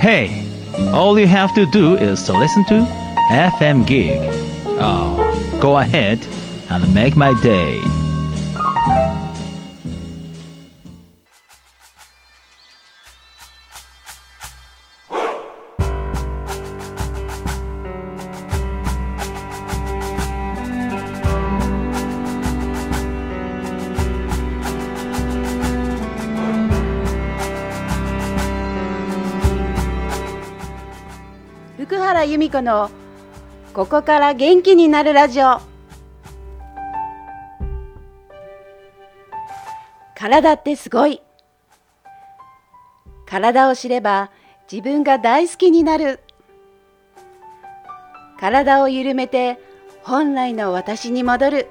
Hey, all you have to do is to listen to FM Gig. Oh, go ahead and make my day. 福原由美子のここから元気になるラジオ。体ってすごい。体を知れば自分が大好きになる。体を緩めて本来の私に戻る。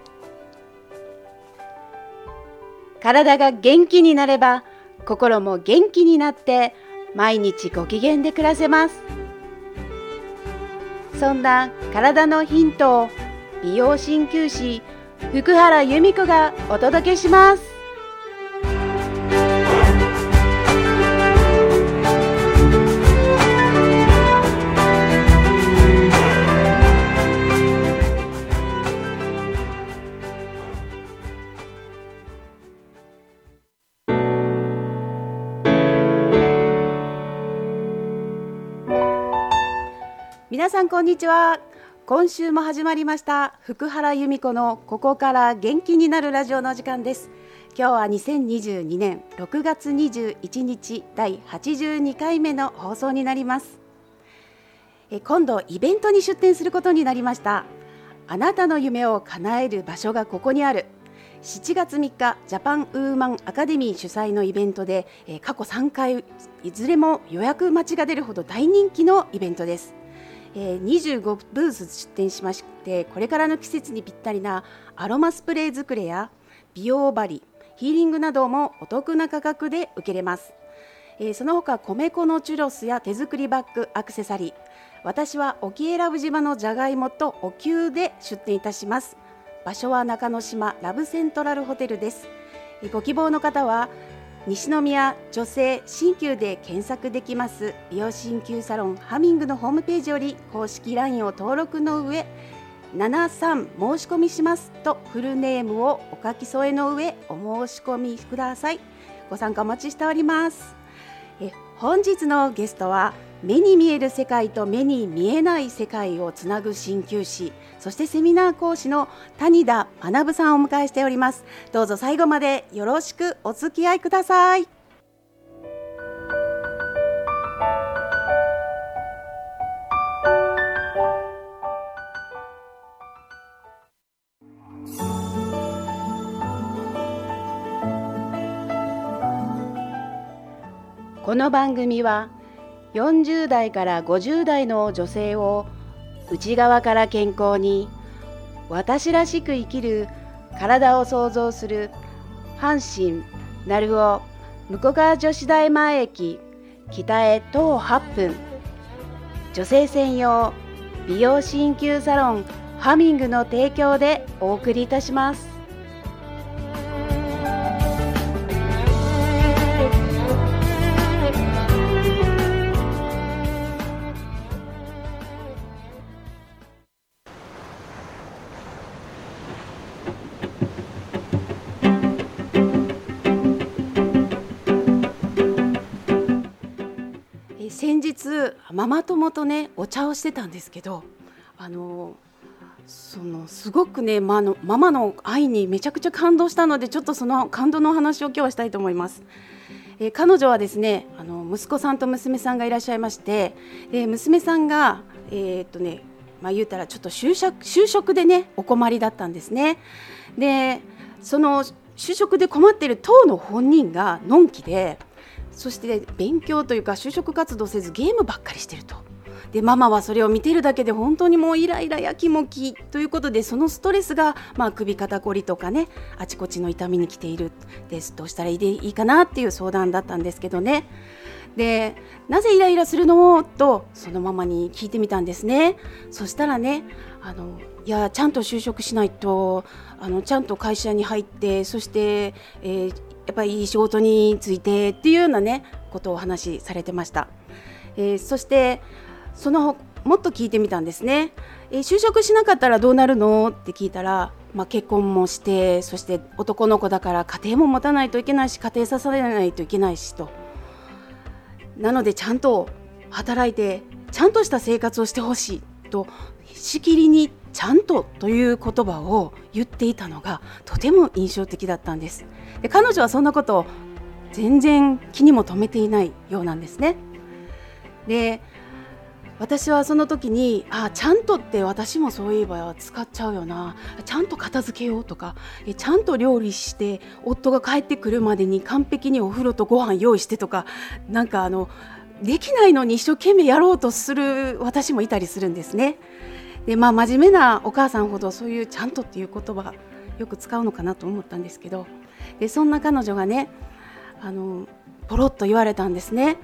体が元気になれば心も元気になって毎日ご機嫌で暮らせます。そんな体のヒントを美容鍼灸師福原由美子がお届けします。皆さんこんにちは。今週も始まりました福原由美子のここから元気になるラジオの時間です。今日は2022年6月21日第82回目の放送になります。今度イベントに出展することになりました。あなたの夢を叶える場所がここにある。7月3日ジャパンウーマンアカデミー主催のイベントで、過去3回いずれも予約待ちが出るほど大人気のイベントです。25ブース出展しまして、これからの季節にぴったりなアロマスプレー作りや美容針、ヒーリングなどもお得な価格で受けれます。その他米粉のチュロスや手作りバッグ、アクセサリー、私は沖永良部島のじゃがいもとお灸で出展いたします。場所は中之島ラブセントラルホテルです。ご希望の方は西宮女性鍼灸で検索できます美容鍼灸サロンハミングのホームページより公式 LINE を登録の上73申し込みしますとフルネームをお書き添えの上お申し込みください。ご参加お待ちしております。本日のゲストは目に見える世界と目に見えない世界をつなぐ鍼灸師、そしてセミナー講師の谷田学さんをお迎えしております。どうぞ最後までよろしくお付き合いください。この番組は40代から50代の女性を内側から健康に、私らしく生きる体を創造する阪神鳴尾向川女子大前駅北へ徒歩8分、女性専用美容鍼灸サロンハミングの提供でお送りいたします。先日ママ友とねお茶をしてたんですけど、すごくね、ママの愛にめちゃくちゃ感動したので、ちょっとその感動のお話を今日はしたいと思います。彼女はですね、息子さんと娘さんがいらっしゃいまして、娘さんが言うたらちょっと就職でねお困りだったんですね。でその就職で困っている当の本人がのんきで、そして勉強というか就職活動せずゲームばっかりしてると。でママはそれを見てるだけで本当にもうイライラやきもきということで、そのストレスが、首肩こりとかね、あちこちの痛みに来ているです。どうしたらいいかなっていう相談だったんですけどね。でなぜイライラするのとそのママに聞いてみたんですね。そしたらね、いやちゃんと就職しないと、ちゃんと会社に入って、そして、やっぱりいい仕事についてっていうようなねことをお話しされてました。そしてもっと聞いてみたんですね。就職しなかったらどうなるのって聞いたら、結婚もして、そして男の子だから家庭も持たないといけないし、家庭支えないといけないしと、なのでちゃんと働いてちゃんとした生活をしてほしいと、しきりにちゃんとという言葉を言っていたのがとても印象的だったんです。で、彼女はそんなことを全然気にも留めていないようなんですね。で、私はその時にちゃんとって私もそういえば使っちゃうよな、ちゃんと片付けようとか、ちゃんと料理して夫が帰ってくるまでに完璧にお風呂とご飯用意してとか、なんかできないのに一生懸命やろうとする私もいたりするんですね。で、真面目なお母さんほどそういうちゃんとっていう言葉よく使うのかなと思ったんですけど、でそんな彼女がね、ポロッと言われたんですね。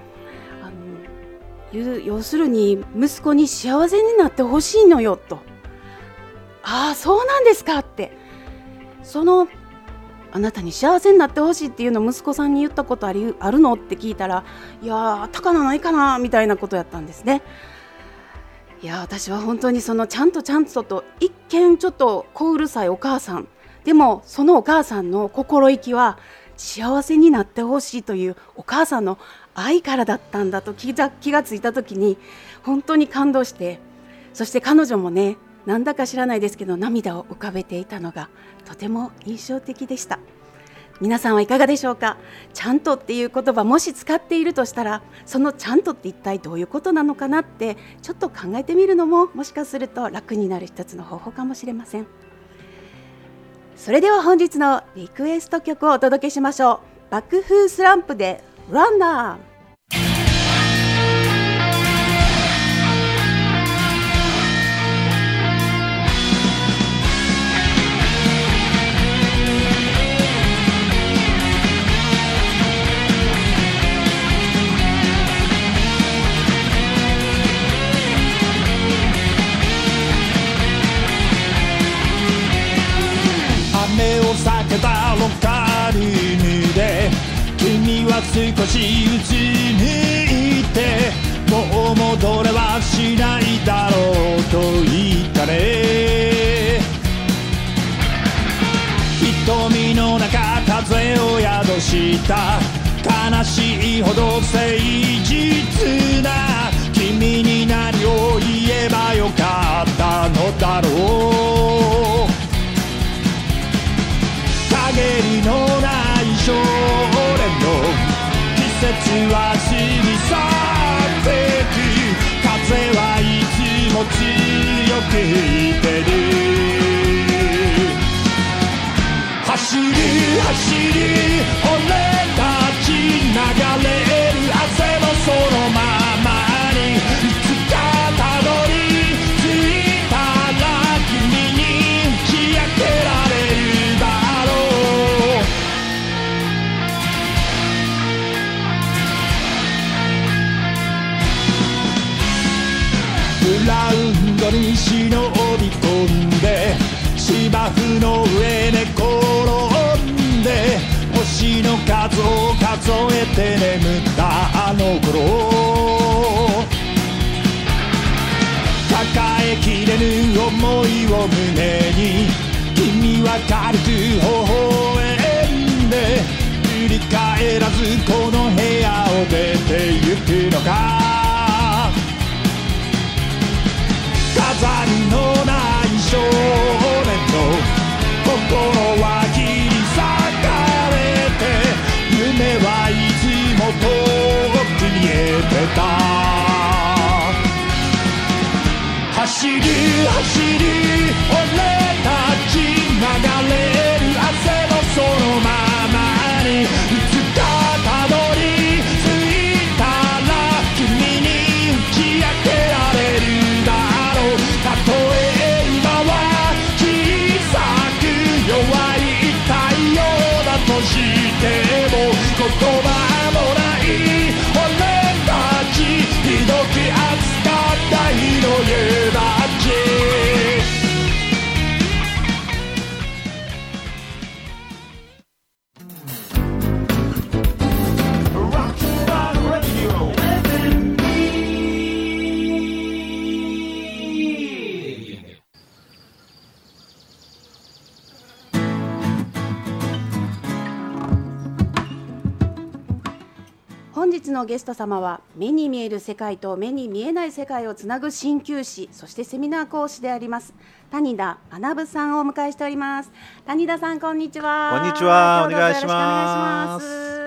要するに息子に幸せになってほしいのよと。そうなんですかって、あなたに幸せになってほしいっていうのを息子さんに言ったことあるのって聞いたら、いやあったかなないかなみたいなことやったんですね。いや、私は本当にちゃんとと、一見ちょっと小うるさいお母さんでも、そのお母さんの心意気は幸せになってほしいというお母さんの愛からだったんだと気がついた時に本当に感動して、そして彼女もね、なんだか知らないですけど涙を浮かべていたのがとても印象的でした。皆さんはいかがでしょうか。ちゃんとっていう言葉もし使っているとしたら、そのちゃんとって一体どういうことなのかなってちょっと考えてみるのも、もしかすると楽になる一つの方法かもしれません。それでは本日のリクエスト曲をお届けしましょう。爆風スランプでランナー。 雨を避けたロッカールームで、君は少しうつむいて、もう戻れはしないだろうと言ったね。瞳の中風を宿した悲しいほど誠実な君に何を言えばよかったのだろう。陰りのない少年の季節は過ぎ去ってく、風はいつも強く吹いてる。走る走る俺たち、流れる汗もそのままに、いつかたどり着いたら君に打ち明けられるだろう。グラウンドに忍び込んで、芝生の上で転んで、星の数を数えて眠ったあの頃、抱えきれぬ思いを胸に、君は軽く微笑んで、振り返らずこの部屋を出てゆくのか。飾りのない少年の心は切り裂かれて、夢はいつも遠くに見えてた。走る走る俺たち、流れる汗もそのままに、いつかたどり着いたら君に打ち明けられるだろう。たとえ今は小さく弱い太陽だとしても、言葉もない俺たち、ひどく熱かった日の夕立。 日のゲスト様は目に見える世界と目に見えない世界をつなぐ鍼灸師、そしてセミナー講師であります谷田学さんをお迎えしております。谷田さん、こんにちは。 こんにちは。 今日どうぞよろしくお願いします。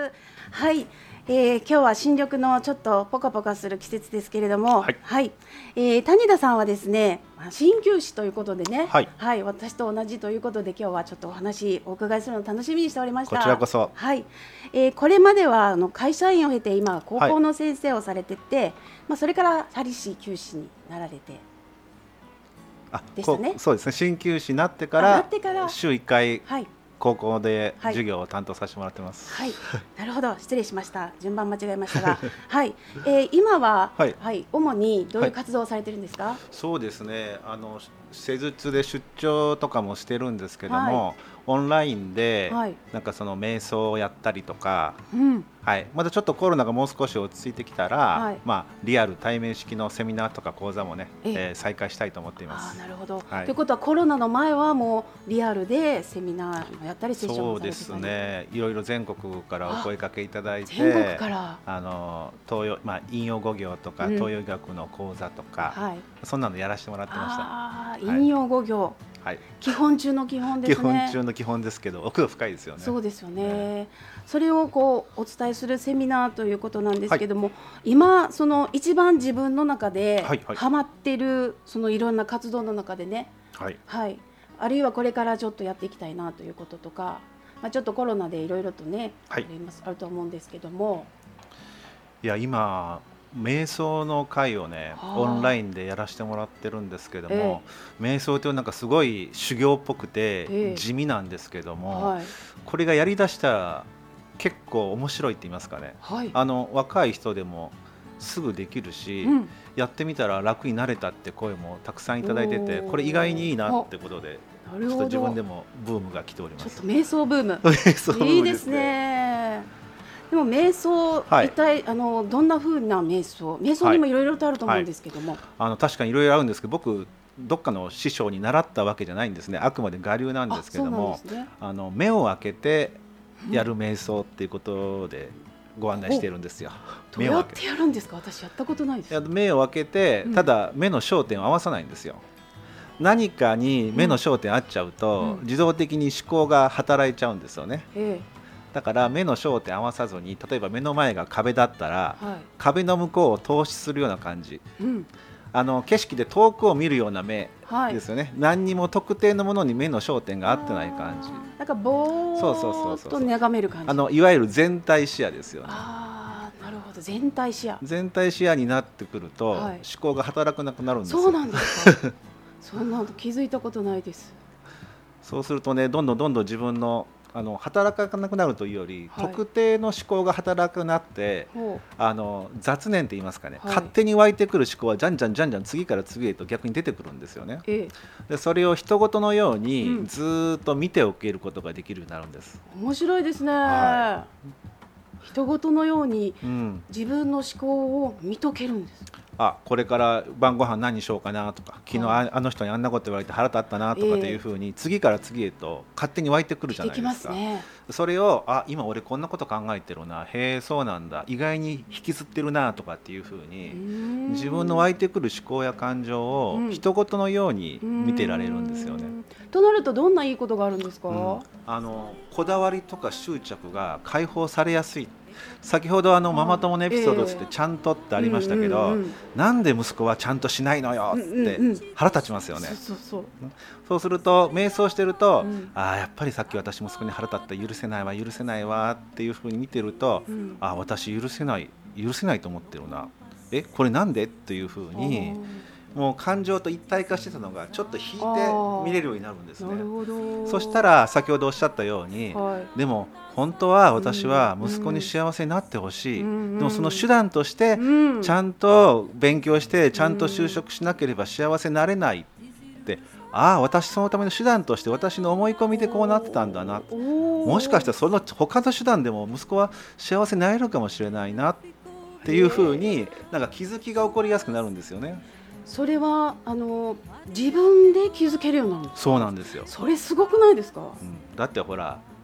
はい、今日は新緑のちょっとポカポカする季節ですけれども、はい谷田さんはですね、鍼灸師ということでね、はい、私と同じということで今日はちょっとお話お伺いするのを楽しみにしておりました。 こちらこそ。 はい、これまでは会社員を経て今高校の先生をされてて、それから針師灸師になられてでしたね。 そうですね、鍼灸師になってから週1回、高校で授業を担当させてもらってます。 はい、なるほど、失礼しました。順番間違えましたが、はい、今は、主にどういう活動をされてるんですか？ そうですね、施術で出張とかもしてるんですけども、オンラインで、なんかその瞑想をやったりとか、まだちょっとコロナがもう少し落ち着いてきたら、リアル対面式のセミナーとか講座もね、再開したいと思っています。 なるほど。ということはコロナの前はもうリアルでセミナーをやったりセッションをされてたり。 そうですね、いろいろ全国からお声かけいただいて、 全国から東洋、陰陽五行とか、東洋医学の講座とか、そんなのやらせてもらってました。陰陽五行、基本中の基本ですね。 基本中の基本ですけど、奥が深いですよね。 そうですよね。それをこうお伝えするセミナーということなんですけども、今その一番自分の中でハマってるそのいろんな活動の中でね、あるいはこれからちょっとやっていきたいなということとか、ちょっとコロナでいろいろとね、あると思うんですけども、 いや今瞑想の会をねオンラインでやらせてもらってるんですけども、瞑想ってなんかすごい修行っぽくて地味なんですけども、これがやりだしたら結構面白いって言いますかね、若い人でもすぐできるし、やってみたら楽になれたって声もたくさんいただいてて、これ意外にいいなってことでちょっと自分でもブームが来ております。 ちょっと瞑想ブームいいですね。でも瞑想、一体どんな風な瞑想にもいろいろとあると思うんですけども、 確かにいろいろあるんですけど、僕どっかの師匠に習ったわけじゃないんですね。あくまで我流なんですけども、目を開けてやる瞑想っていうことでご案内しているんですよ。 どうやってやるんですか？私やったことないです。 目を開けて、ただ目の焦点を合わさないんですよ。何かに目の焦点合っちゃうと、自動的に思考が働いちゃうんですよね。だから目の焦点合わさずに、例えば目の前が壁だったら、壁の向こうを透視するような感じ、景色で遠くを見るような目ですよね。何にも特定のものに目の焦点が合ってない感じ、 なんかぼーっと眺める感じ、 いわゆる全体視野ですよね。 なるほど、全体視野になってくると、思考が働かなくなるんですよ。 そうなんですか？そんなの気づいたことないです。 そうするとね、どんどん自分の働かなくなるというより、特定の思考が働かなくなって、雑念って言いますかね、勝手に湧いてくる思考はじゃんじゃん次から次へと逆に出てくるんですよね。でそれを人事のようにずっと見ておけることができるようになるんです。 面白いですね。人事のように自分の思考を見とけるんです。 これから晩ご飯何にしようかなとか、昨日あの人にあんなこと言われて腹立ったなとかっていうふうに、次から次へと勝手に湧いてくるじゃないですか。それを今俺こんなこと考えてるな、へえそうなんだ、意外に引きずってるなとかっていうふうに、自分の湧いてくる思考や感情を人事のように見てられるんですよね。 となるとどんないいことがあるんですか？ こだわりとか執着が解放されやすい。先ほどママ友のエピソードってちゃんとってありましたけど、なんで息子はちゃんとしないのよって腹立ちますよね。そうすると瞑想してると、やっぱりさっき私息子に腹立った、許せないわっていうふうに見てると、私許せないと思ってるな、これなんでっていうふうに、もう感情と一体化してたのがちょっと引いて見れるようになるんですね。そしたら先ほどおっしゃったように、でも本当は私は息子に幸せになってほしい、でもその手段としてちゃんと勉強してちゃんと就職しなければ幸せになれないって、私そのための手段として私の思い込みでこうなってたんだな、もしかしたらその他の手段でも息子は幸せになれるかもしれないなっていうふうに、なんか気づきが起こりやすくなるんですよね。 それは自分で気づけるようになるんですか？ そうなんですよ。 それすごくないですか？ だってほら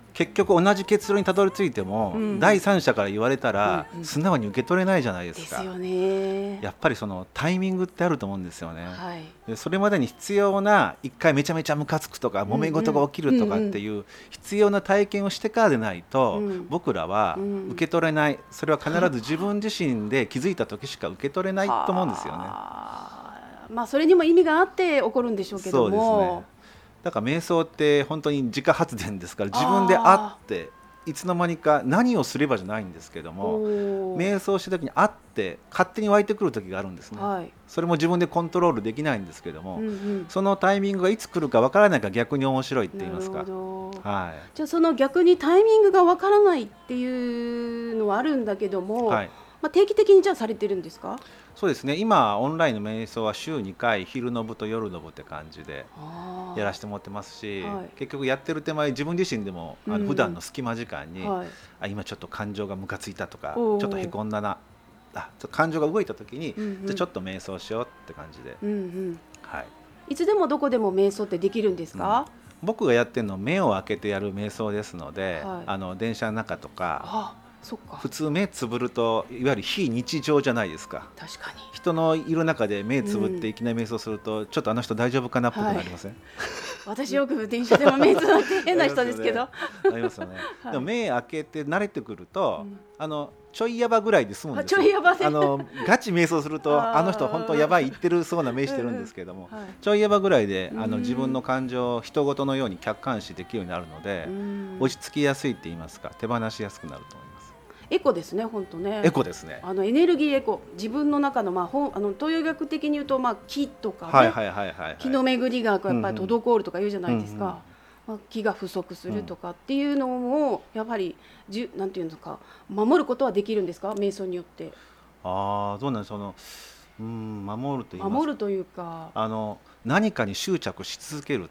結局同じ結論にたどり着いても、第三者から言われたら、素直に受け取れないじゃないですか。 ですよね。 やっぱりそのタイミングってあると思うんですよね。 はい、 でそれまでに必要な一回めちゃめちゃムカつくとか揉め事が起きるとかっていう必要な体験をしてからでないと、僕らは受け取れない、それは必ず自分自身で気づいた時しか受け取れないと思うんですよね。 まあ、それにも意味があって起こるんでしょうけども。 そうですね。だから瞑想って本当に自家発電ですから、自分であっていつの間にか何をすればじゃないんですけども、瞑想した時にあって勝手に湧いてくる時があるんですね、はい、それも自分でコントロールできないんですけども、そのタイミングがいつ来るかわからないから逆に面白いって言いますか。はい、 じゃあその逆にタイミングがわからないっていうのはあるんだけども、はい、まあ、定期的にじゃあされてるんですか？ そうですね。今オンラインの瞑想は週2回昼の部と夜の部って感じでやらせてもらってますし、はい、結局やってる手前自分自身でも普段の隙間時間に、はい、今ちょっと感情がムカついたとかちょっとへこんだな、ちょっと感情が動いた時に、じゃあちょっと瞑想しようって感じで、 はい、いつでもどこでも瞑想ってできるんですか？ 僕がやってるのは目を開けてやる瞑想ですので、はい、電車の中とか、 そっか、 普通目つぶるといわゆる非日常じゃないですか。 確かに人のいる中で目つぶっていきなり瞑想すると、ちょっとあの人大丈夫かなっぽくなりません？はい、 私よく電車でも目つぶって変な人ですけどありますよね。でも目開けて慣れてくると、ちょいやばぐらいで済むんですよ。 ちょいやばでガチ瞑想するとあの人本当やばい言ってるそうな目してるんですけども、ちょいやばぐらいで自分の感情を人事のように客観視できるようになるので、落ち着きやすいって言いますか、手放しやすくなると思います。 エコですね、本当ね。 エコですね。 エネルギーエコ、自分の中の、東洋学的に言うと、気とかね、気の巡りがやっぱり滞るとか言うじゃないですか。気が不足するとかっていうのをやっぱりなんていうのか守ることはできるんですか、瞑想によって。 どうなんでしょう。守ると言いますか、 守るというか、 何かに執着し続けるって、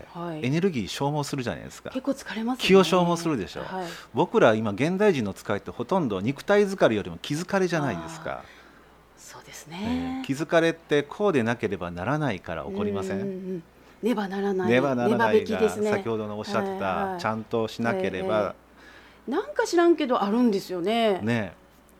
エネルギー消耗するじゃないですか。 結構疲れますね。 気を消耗するでしょ、はい、僕ら今現代人の使いってほとんど肉体疲れよりも気疲れじゃないですか。 そうですね、 気疲れってこうでなければならないから起こりません？ ねばならない、 ねばならないが、 ね、 先ほどのおっしゃってた、ちゃんとしなければ、 なんか知らんけどあるんですよね。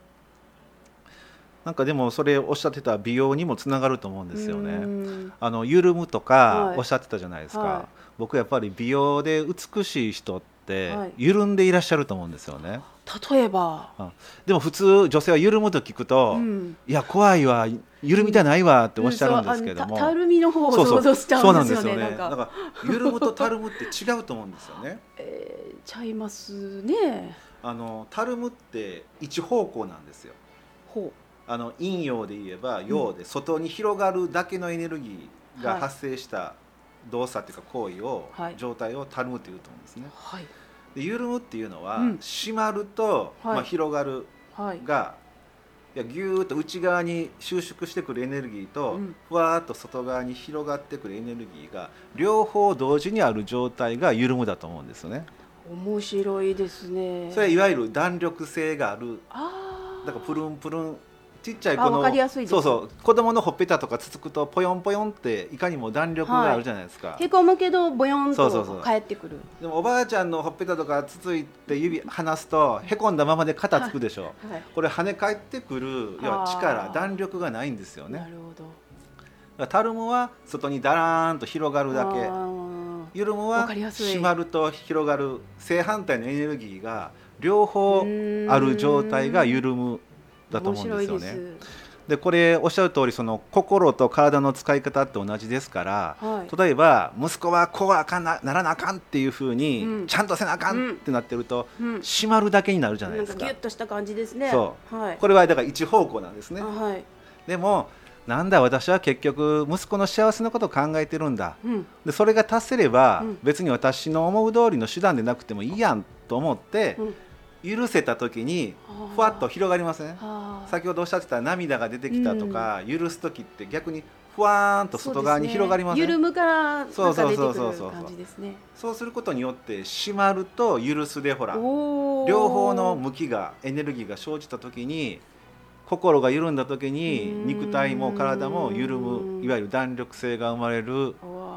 なんかでもそれおっしゃってた美容にもつながると思うんですよね。緩むとかおっしゃってたじゃないですか、僕やっぱり美容で美しい人って緩んでいらっしゃると思うんですよね。 例えば、 でも普通女性は緩むと聞くと、いや怖いわ、緩みたないわっておっしゃるんですけども、 たるみの方を想像しちゃうんですよね。 だから緩むとたるむって違うと思うんですよね。 ちゃいますね。 たるむって一方向なんですよ。陰陽で言えば陽で外に広がるだけのエネルギーが発生した動作というか行為を、状態をたるむっていうと思うんですね。で緩むっていうのは、締まると、広がるが、ぎゅーっと内側に収縮してくるエネルギーと、ふわーっと外側に広がってくるエネルギーが両方同時にある状態が緩むだと思うんですよね。 面白いですね。 それはいわゆる弾力性がある。だからプルンプルン、ちっちゃい子の子供のほっぺたとかつつくとポヨンポヨンっていかにも弾力があるじゃないですか。 へこむけどボヨンと返ってくる。 でもおばあちゃんのほっぺたとかつついて指離すとへこんだままで肩つくでしょ、これ跳ね返ってくる力、弾力がないんですよね。 なるほど。たるむは外にダラーンと広がるだけ、緩むは締まると広がる、正反対のエネルギーが両方ある状態が緩むだと思うんですよね。でこれおっしゃる通り、その心と体の使い方って同じですから、例えば息子はこうあかんならなあかんっていうふうに、ちゃんとせなあかんってなってると、締まるだけになるじゃないですか。 なんかギュッとした感じですね。 これはだから一方向なんですね。でもなんだ私は結局息子の幸せのことを考えてるんだ、でそれが達せれば、別に私の思う通りの手段でなくてもいいやんと思って、許せた時にふわっと広がりません？先ほどおっしゃってた涙が出てきたとか、許す時って逆にふわーんと外側に広がりません？ 緩むからなんか出てくる感じですね。 そうすることによって締まると許すで、ほら両方の向きがエネルギーが生じた時に、心が緩んだ時に肉体も体も緩む、いわゆる弾力性が生まれる、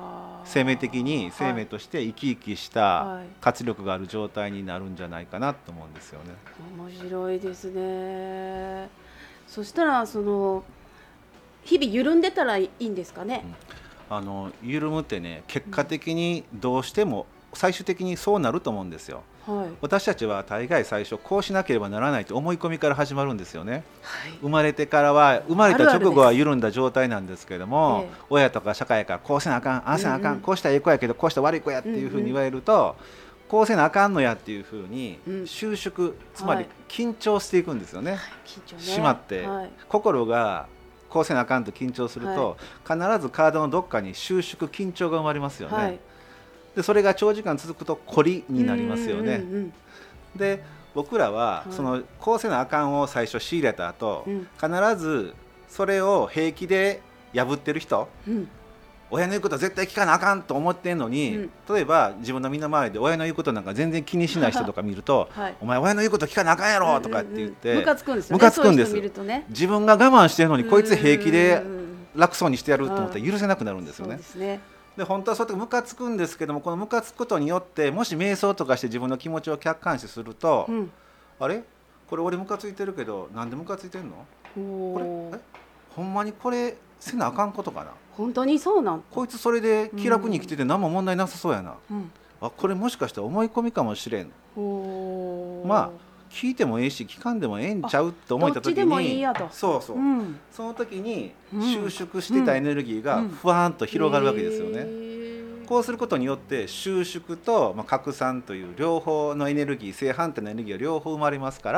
生命的に生命として生き生きした活力がある状態になるんじゃないかなと思うんですよね。 面白いですね。そしたらその日々緩んでたらいいんですかね。 緩むってね、結果的にどうしても最終的にそうなると思うんですよ。私たちは大概最初こうしなければならないと思い込みから始まるんですよね。生まれてからは、生まれた直後は緩んだ状態なんですけれども、親とか社会からこうせなあかん、ああせなあかん、こうしたらいい子やけどこうしたら悪い子やっていうふうに言われると、こうせなあかんのやっていうふうに収縮、つまり緊張していくんですよね。しまって、心がこうせなあかんと緊張すると、必ず体のどっかに収縮、緊張が生まれますよね。でそれが長時間続くとこりになりますよね。で僕らはそのこうせなあかんを最初仕入れた後、必ずそれを平気で破ってる人、親の言うことは絶対聞かなあかんと思ってんのに、例えば自分の身の回りで親の言うことなんか全然気にしない人とか見るとお前親の言うこと聞かなあかんやろとかって言ってムカつくんですよね。ムカつくんです。自分が我慢してるのにこいつ平気で楽そうにしてやると思ったら許せなくなるんですよね。で本当はそうやってムカつくんですけども、このムカつくことによってもし瞑想とかして自分の気持ちを客観視すると、あれこれ俺ムカついてるけどなんでムカついてんの、これほんまにこれせなあかんことかな、 本当にそうなん、 こいつそれで気楽に生きてて何も問題なさそうやな、あこれもしかして思い込みかもしれん、まあ聞いてもええし聞かんでもええんちゃうと思った時に、そうそう、その時に収縮してたエネルギーがふわーんと広がるわけですよね。こうすることによって収縮と拡散という両方のエネルギー、正反対のエネルギーが両方生まれますから、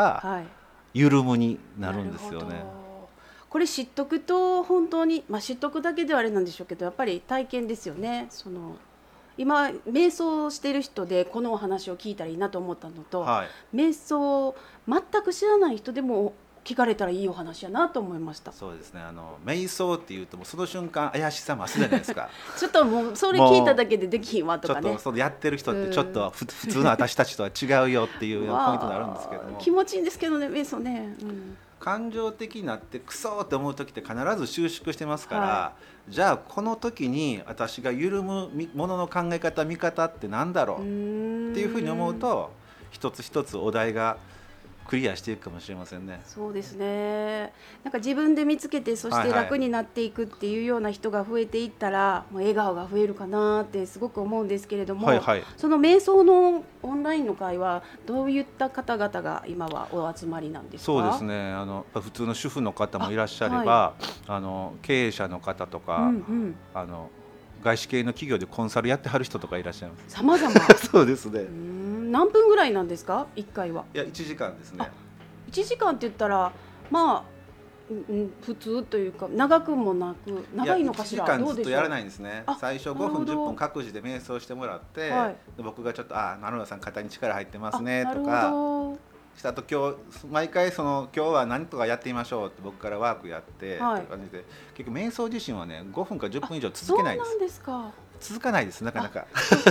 緩むになるんですよね。 これ知っとくと本当に、知っとくだけではあれなんでしょうけど、やっぱり体験ですよね。その今瞑想してる人でこのお話を聞いたらいいなと思ったのと、瞑想全く知らない人でも聞かれたらいいお話やなと思いました。 そうですね、瞑想っていうともうその瞬間怪しさ増すじゃないですかちょっともうそれ聞いただけでできひんわとかね、 ちょっとそのやってる人ってちょっと普通の私たちとは違うよっていうポイントになるんですけども気持ちいいんですけどね、瞑想ね、 感情的になってクソって思う時って必ず収縮してますから、じゃあこの時に私が緩むものの考え方見方ってなんだろうっていうふうに思うと、一つ一つお題がクリアしていくかもしれませんね。 そうですね。なんか自分で見つけて、そして楽になっていくっていうような人が増えていったら、もう笑顔が増えるかなってすごく思うんですけれども、その瞑想のオンラインの会はどういった方々が今はお集まりなんですか？ そうですね、普通の主婦の方もいらっしゃれば、経営者の方とか、外資系の企業でコンサルやってはる人とかいらっしゃいます。 様々 そうですね。 何分ぐらいなんですか1回は？ いや1時間ですね。 1時間って言ったら普通というか長くもなく、長いのかしら。 1時間ずっとやらないんですね。最初5分10分各自で瞑想してもらって、僕がちょっと成田さん肩に力入ってますねとかしたと、今日毎回今日は何とかやってみましょうって僕からワークやってっていう感じで、結局瞑想自身はね5分か10分以上続けないです。 そうなんですか。 続かないです、なかなか。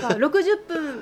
60分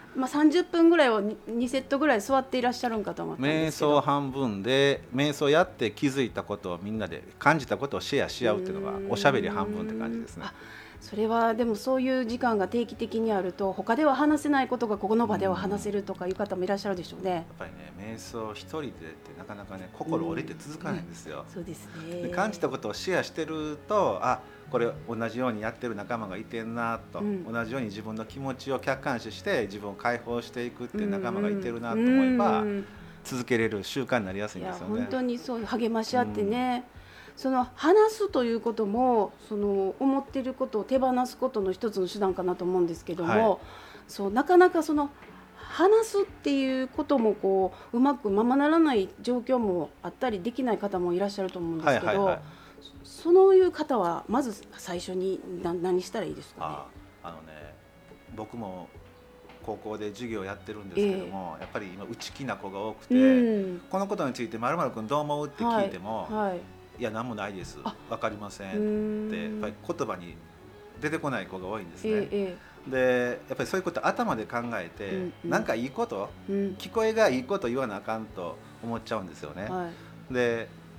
30分ぐらいを2セットぐらい座っていらっしゃるんかと思ったんですけど、 瞑想半分で瞑想やって気づいたことをみんなで感じたことをシェアし合うっていうのがおしゃべり半分って感じですね。 それはでもそういう時間が定期的にあると、他では話せないことがここの場では話せるとかいう方もいらっしゃるでしょうね。 やっぱりね、瞑想一人でってなかなかね、心折れて続かないんですよ。 そうですね。 で感じたことをシェアしてると、これ同じようにやってる仲間がいてんなと、同じように自分の気持ちを客観視して自分を解放していくっていう仲間がいてるなと思えば、続けれる習慣になりやすいんですよね。 本当にそう、励まし合ってね、その話すということも、その思っていることを手放すことの一つの手段かなと思うんですけども、そうなかなかその話すっていうこともうまくままならない状況もあったり、できない方もいらっしゃると思うんですけど、そういう方はまず最初に何したらいいですかね？ 僕も高校で授業やってるんですけども、やっぱり今内気な子が多くて、このことについて〇〇君どう思うって聞いても、いや何もないです、分かりませんってやっぱり言葉に出てこない子が多いんですね。でやっぱりそういうこと頭で考えて、なんかいいこと、聞こえがいいこと言わなあかんと思っちゃうんですよね。で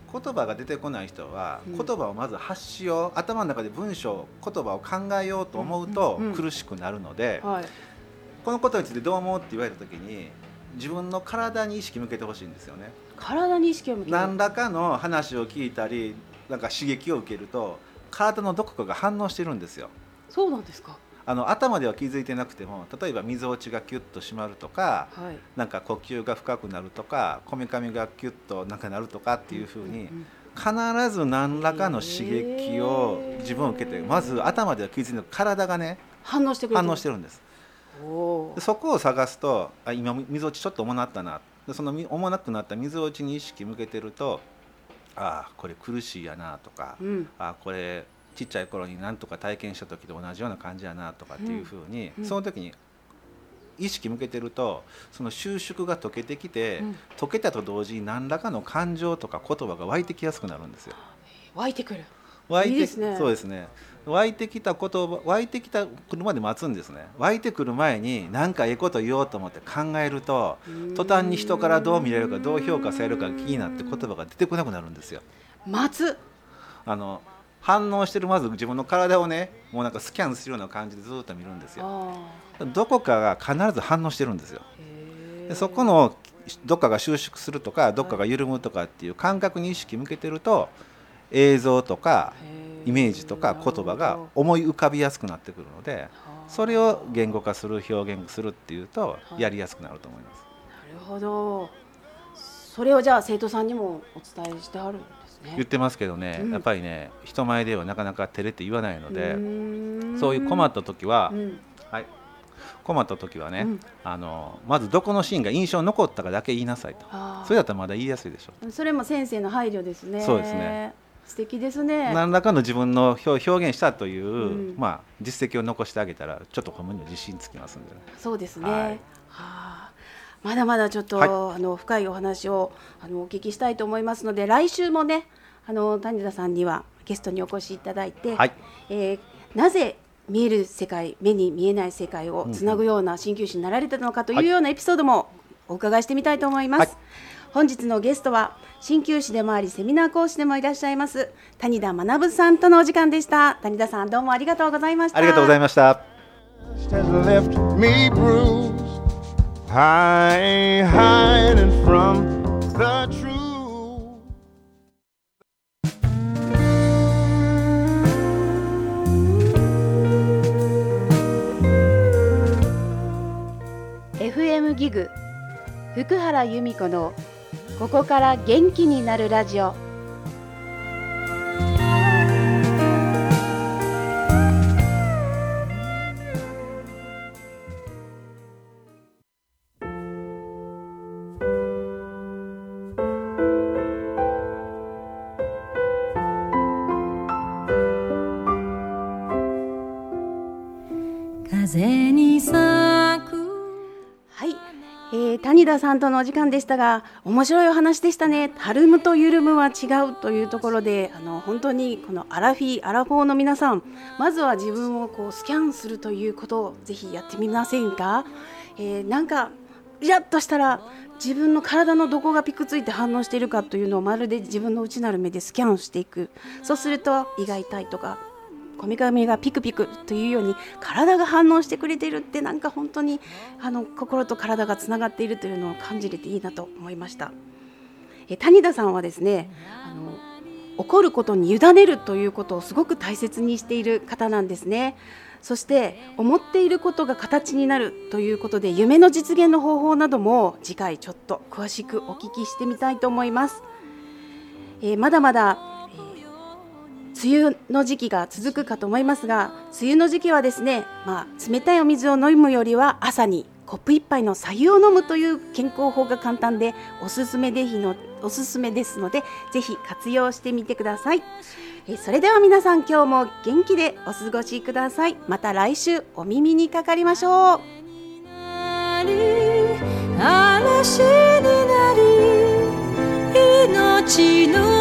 言葉が出てこない人は言葉をまず発しよう、頭の中で文章言葉を考えようと思うと苦しくなるので、このことについてどう思うって言われた時に自分の体に意識向けてほしいんですよね。 体に意識を向ける。何らかの話を聞いたりなんか刺激を受けると体のどこかが反応してるんですよ。 そうなんですか。 頭では気づいてなくても、例えば溝落ちがキュッと締まるとか、なんか呼吸が深くなるとか、こめかみがキュッとなんかなるとかっていうふうに、必ず何らかの刺激を自分を受けて、まず頭では気づいてない体がね反応してるんです。そこを探すと、今溝落ちちょっと重なったな、その重なくなった溝落ちに意識向けてると、これ苦しいやなとか、これちっちゃい頃に何とか体験した時と同じような感じやなとかっていうふうに、その時に意識向けてるとその収縮が解けてきて、解けたと同時に何らかの感情とか言葉が湧いてきやすくなるんですよ。 湧いてくる。 いいですね。そうですね。湧いてきた言葉、湧いてきた来るまで待つんですね。湧いてくる前に何かええこと言おうと思って考えると、途端に人からどう見られるかどう評価されるかが気になって言葉が出てこなくなるんですよ。 待つ。 反応してる、まず自分の体をね、もうなんかスキャンするような感じでずっと見るんですよ。どこかが必ず反応してるんですよ。でそこのどっかが収縮するとかどっかが緩むとかっていう感覚に意識向けてると、映像とかイメージとか言葉が思い浮かびやすくなってくるので、それを言語化する、表現するっていうとやりやすくなると思います。 なるほど。それをじゃあ生徒さんにもお伝えしてあるんですね。 言ってますけどね、やっぱりね、人前ではなかなか照れて言わないので、そういう困った時は、困った時はね、まずどこのシーンが印象に残ったかだけ言いなさいと。それだったらまだ言いやすいでしょ。 それも先生の配慮ですね。 そうですね。 素敵ですね。 何らかの自分の表現したという、実績を残してあげたらちょっとこのに自信つきますんでね。 そうですね。まだまだちょっと、深いお話をお聞きしたいと思いますので、来週もね谷田さんにはゲストにお越しいただいて、なぜ見える世界、目に見えない世界をつなぐような鍼灸師になられたのかというようなエピソードもお伺いしてみたいと思います。本日のゲストは鍼灸師でもありセミナー講師でもいらっしゃいます谷田学さんとのお時間でした。谷田さん、どうもありがとうございました。 ありがとうございました。 FM ギグ福原由美子のここから元気になるラジオ。 風に咲く。 谷田さんとのお時間でしたが、面白いお話でしたね。たるむと緩むは違うというところで、本当にこのアラフォーの皆さん、まずは自分をスキャンするということをぜひやってみませんか。なんかイラッとしたら自分の体のどこがピクついて反応しているかというのをまるで自分の内なる目でスキャンしていく。そうすると胃が痛いとかこめかみがピクピクというように体が反応してくれているって、なんか本当に心と体がつながっているというのを感じれていいなと思いました。谷田さんはですね、起こることに委ねるということをすごく大切にしている方なんですね。そして思っていることが形になるということで、夢の実現の方法なども次回ちょっと詳しくお聞きしてみたいと思います。まだまだ梅雨の時期が続くかと思いますが、梅雨の時期はですね、冷たいお水を飲むよりは朝にコップ1杯の白湯を飲むという健康法が簡単でおすすめですので、ぜひ活用してみてください。それでは皆さん、今日も元気でお過ごしください。また来週お耳にかかりましょう。 嵐になり命の